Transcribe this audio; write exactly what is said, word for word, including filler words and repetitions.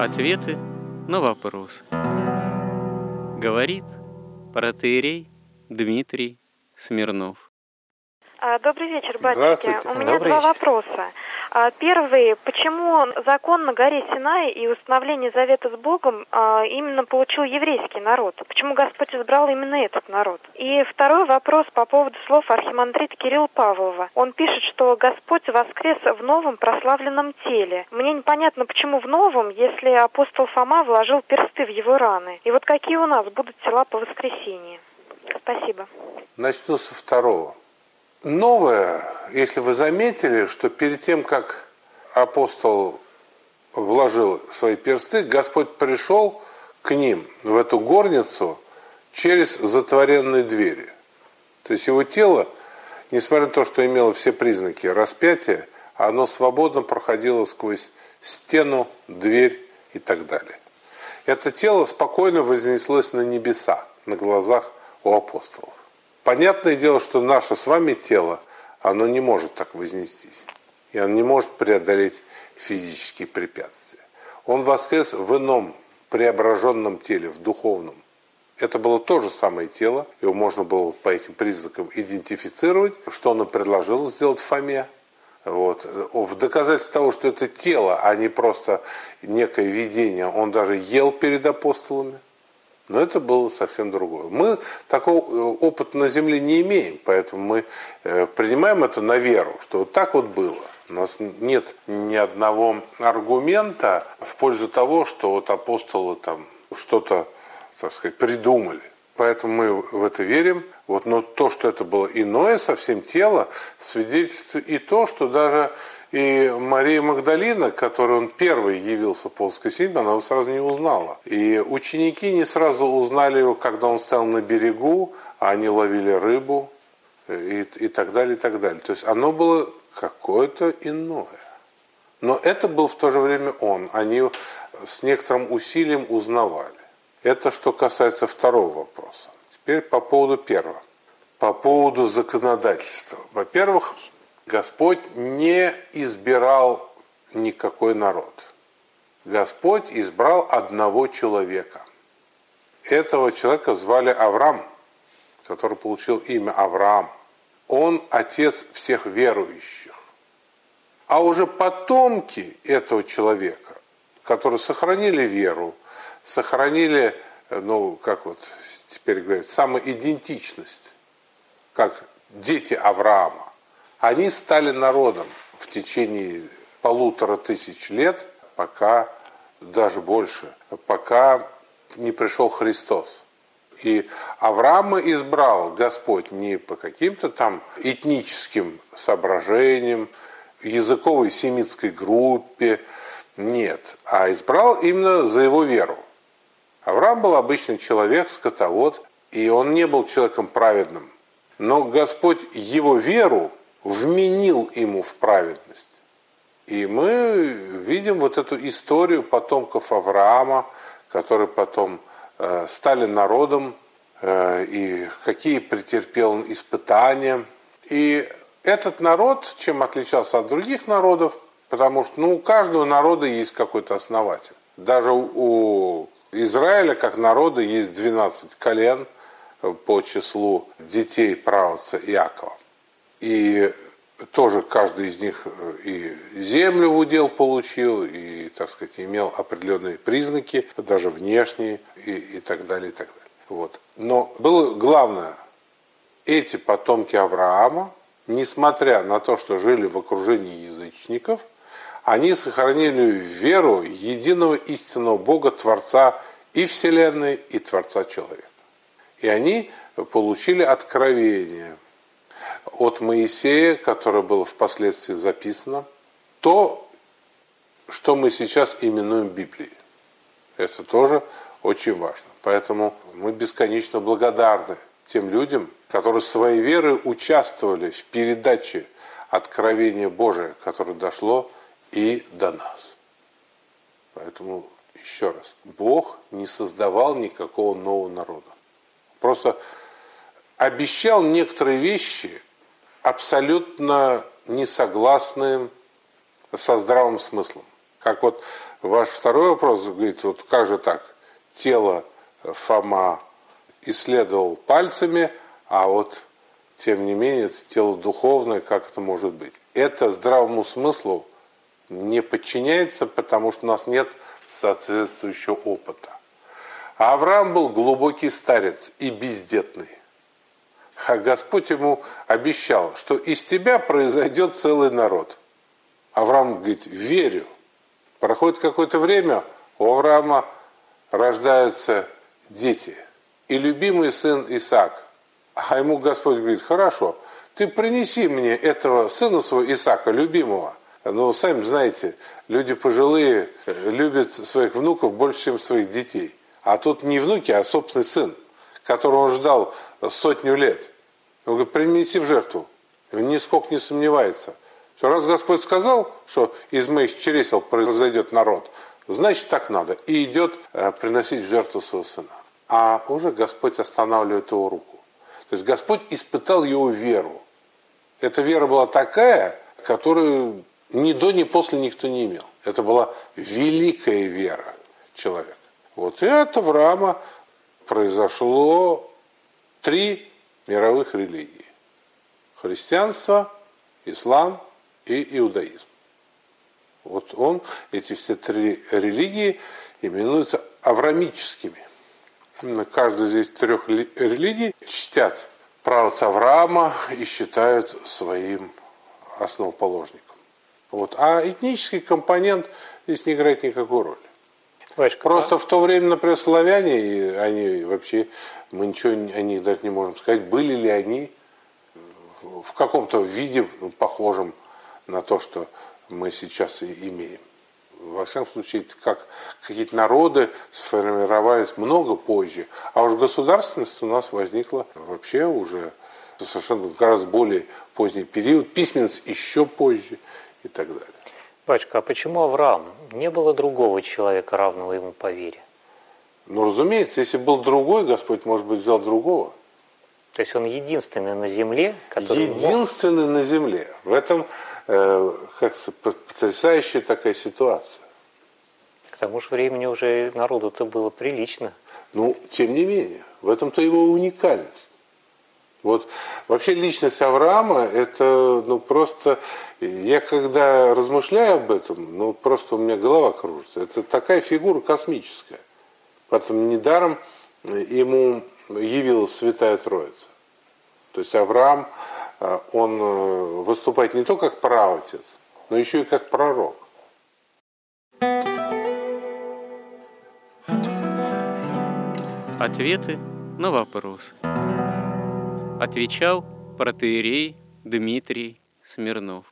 Ответы на вопросы. Говорит протоиерей Дмитрий Смирнов. Добрый вечер, батюшки. У меня Добрый два вечер. вопроса. Первый. Почему закон на горе Синай и установление завета с Богом именно получил еврейский народ? Почему Господь избрал именно этот народ? И второй вопрос по поводу слов архимандрита Кирилла Павлова. Он пишет, что Господь воскрес в новом прославленном теле. Мне непонятно, почему в новом, если апостол Фома вложил персты в его раны. И вот какие у нас будут тела по воскресении? Спасибо. Начну со второго. Новое, если вы заметили, что перед тем, как апостол вложил свои персты, Господь пришел к ним в эту горницу через затворенные двери. То есть его тело, несмотря на то, что имело все признаки распятия, оно свободно проходило сквозь стену, дверь и так далее. Это тело спокойно вознеслось на небеса на глазах у апостолов. Понятное дело, что наше с вами тело, оно не может так вознестись. И оно не может преодолеть физические препятствия. Он воскрес в ином преображенном теле, в духовном. Это было то же самое тело, его можно было по этим признакам идентифицировать, что он и предложил сделать Фоме. Вот. В доказательство того, что это тело, а не просто некое видение, он даже ел перед апостолами. Но это было совсем другое. Мы такого опыта на земле не имеем, поэтому мы принимаем это на веру, что вот так вот было. У нас нет ни одного аргумента в пользу того, что вот апостолы там что-то, так сказать, придумали. Поэтому мы в это верим. Вот, но то, что это было иное совсем тело, свидетельствует и то, что даже и Мария Магдалина, которой он первый явился по воскресенью, она его сразу не узнала. И ученики не сразу узнали его, когда он стоял на берегу, а они ловили рыбу и, и так далее, и так далее. То есть оно было какое-то иное. Но это был в то же время он. Они с некоторым усилием узнавали. Это что касается второго вопроса. Теперь по поводу первого. По поводу законодательства. Во-первых, Господь не избирал никакой народ. Господь избрал одного человека. Этого человека звали Авраам, который получил имя Авраам. Он отец всех верующих. А уже потомки этого человека, которые сохранили веру, сохранили, ну, как вот теперь говорят, самоидентичность, как дети Авраама, они стали народом в течение полутора тысяч лет, пока, даже больше, пока не пришел Христос. И Авраама избрал Господь не по каким-то там этническим соображениям, языковой семитской группе, нет, а избрал именно за его веру. Авраам был обычный человек, скотовод, и он не был человеком праведным. Но Господь его веру вменил ему в праведность. И мы видим вот эту историю потомков Авраама, которые потом э, стали народом, э, и какие претерпел он испытания. И этот народ, чем отличался от других народов, потому что ну, у каждого народа есть какой-то основатель. Даже у Израиля, как народа, есть двенадцать колен по числу детей праотца Иакова. И тоже каждый из них и землю в удел получил, и, так сказать, имел определенные признаки, даже внешние, и, и так далее, и так далее. Вот. Но было главное, эти потомки Авраама, несмотря на то, что жили в окружении язычников, они сохранили веру единого истинного Бога, Творца и Вселенной, и Творца человека. И они получили откровение от Моисея, которое было впоследствии записано, то, что мы сейчас именуем Библией. Это тоже очень важно. Поэтому мы бесконечно благодарны тем людям, которые своей верой участвовали в передаче откровения Божия, которое дошло и до нас. Поэтому, еще раз, Бог не создавал никакого нового народа. Просто обещал некоторые вещи, абсолютно не согласные со здравым смыслом. Как вот ваш второй вопрос говорит, вот как же так? Тело Фома исследовал пальцами, а вот тем не менее это тело духовное, как это может быть? Это здравому смыслу не подчиняется, потому что у нас нет соответствующего опыта. А Авраам был глубокий старец и бездетный. А Господь ему обещал, что из тебя произойдет целый народ. Авраам говорит, верю. Проходит какое-то время, у Авраама рождаются дети. И любимый сын Исаак. А ему Господь говорит, хорошо, ты принеси мне этого сына своего Исаака, любимого. Ну, сами знаете, люди пожилые любят своих внуков больше, чем своих детей. А тут не внуки, а собственный сын, которого он ждал сотню лет. Он говорит, принеси в жертву. И он нисколько не сомневается. Что раз Господь сказал, что из моих чресел произойдет народ, значит так надо. И идет приносить в жертву своего сына. А уже Господь останавливает его руку. То есть Господь испытал его веру. Эта вера была такая, которую ни до, ни после никто не имел. Это была великая вера человека. Вот и от Авраама произошло три мировых религии. Христианство, ислам и иудаизм. Вот он, эти все три религии именуются авраамическими. Каждую из этих трех религий чтят праотца Авраама и считают своим основоположником. Вот. А этнический компонент здесь не играет никакой роли. Батюшка, Просто а... в то время, например, славяне, они вообще, мы ничего о них даже не можем сказать, были ли они в каком-то виде похожем на то, что мы сейчас и имеем. Во всяком случае, как какие-то народы сформировались много позже, а уж государственность у нас возникла вообще уже совершенно гораздо более поздний период, письменность еще позже и так далее. Батюшка, а почему Авраам? Не было другого человека, равного ему по вере? Ну, разумеется, если был другой, Господь, может быть, взял другого. То есть он единственный на земле, который единственный мог... на земле. В этом э, как потрясающая такая ситуация. К тому же времени уже народу-то было прилично. Ну, тем не менее, в этом-то его уникальность. Вот вообще личность Авраама, это, ну, просто, я когда размышляю об этом, ну, просто у меня голова кружится. Это такая фигура космическая. Поэтому недаром ему явилась Святая Троица. То есть Авраам, он выступает не только как праотец, но еще и как пророк. Ответы на вопросы. Отвечал протоиерей Дмитрий Смирнов.